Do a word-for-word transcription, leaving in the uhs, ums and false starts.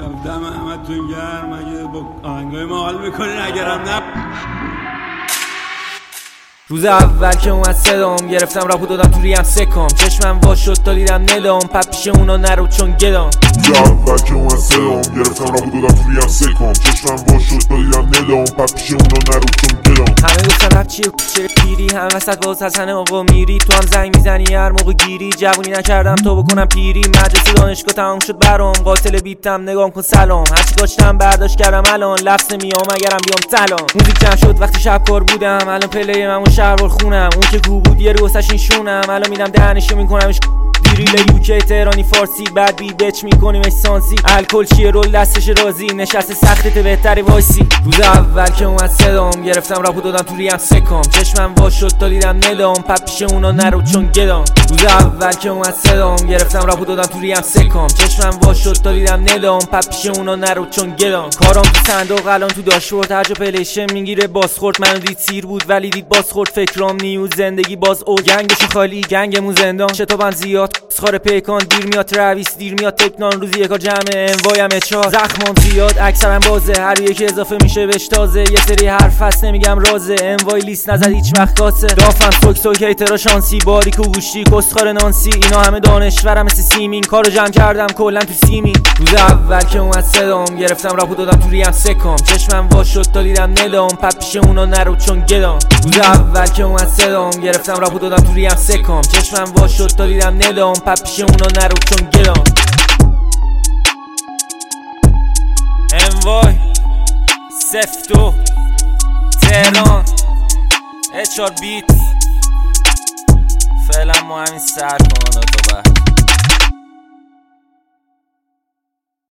دم همتون گرم. اگه با آهنگای ما حال میکنین، اگرم نه. روز اول که اومد صدام گرفتم راپو دادم تو ریم سکام. چشمم وا شد تا دیدم ندام، پپ پیش اونا نرو چون گدام. روز اول که اومد صدام گرفتم راپو دادم تو ریم سکام. چشمم وا شد تا دیدم ندام، پپ پیش اونا نرو چون گدام. همه گفتن رپ چیه کوچه پیری، هم وسط باز حسن آقا میری. تو هم زنگ میزنی هر موقع گیری، جوونی نکردم تو بکنم پیری. مدرسه دانشگاه تمام شد برام، قاتل بیتم نگام کن سلام. هرچی گاشتم برداشت کردم الان، لفظ نمیام اگرم بیام سلام. موزیک جمع شد وقتی شب کار بودم، الان پلی من شهر خونم. اون که گو بود یه رو واسش این شونم، الان میرم دهنشو میکنمش دیریل یوکی تهرانی فارسی. بعد بی بچ میکنیمش سانسی، الکل چیه رول دستش رازی، نشسته سختت بهتری وایسی. روز اول که اومد صدام گرفتم راپو دادم تو ریم سکام. چشمم وا شد تا دیدم ندام، پپ پیش اونا نرو چون گدام. روز اول که اومد صدام گرفتم راپو دادم تو ریم سکام. چشمم وا شد تا دیدم ندام، پپ پیش اونا نرو چون گدام. کارام تو صندوق الان تو داشبورد، هر جا پلیشن میگیره بازخورد. منو دید سیر بود ولی دید بازخورد، فکرام نیوز زندگی باز او. گنگش خالی گنگمون زندان، شتابن زیاد سخار پیکان. دیر میاد ترویس دیر میاد تکنان، روزی یکا جمع انوایم اچار. زخمام زیاد اکثرم بازه، هر یکی اضافه میشه بهش تازه. یه سری حرف هست نمیگم رازه، انوای لیست نزد هیچ وقت کاسه. دافم سوک سوک هیترا شانسی، باریک و گوشتی کسخار نانسی. اینا همه دانشورم مثل سیمین، کارو جمع کردم کلا تو سیمین. روز اول که اومد صدام گرفتم راپو دادم تو ریم سکام. چشمم وا شد تا دیدم ندام، پپ پیش اونا نرو چون گدام. روز اول که اومد صدام گرفتم راپو دادم تو ریم سکام. چشمم وا شد تا دیدم ندام، پپ پیش اونا نرو چون گدام. انوای سفتو تهران اچار بیت. فعلا ما همین سر کنه تا بعد.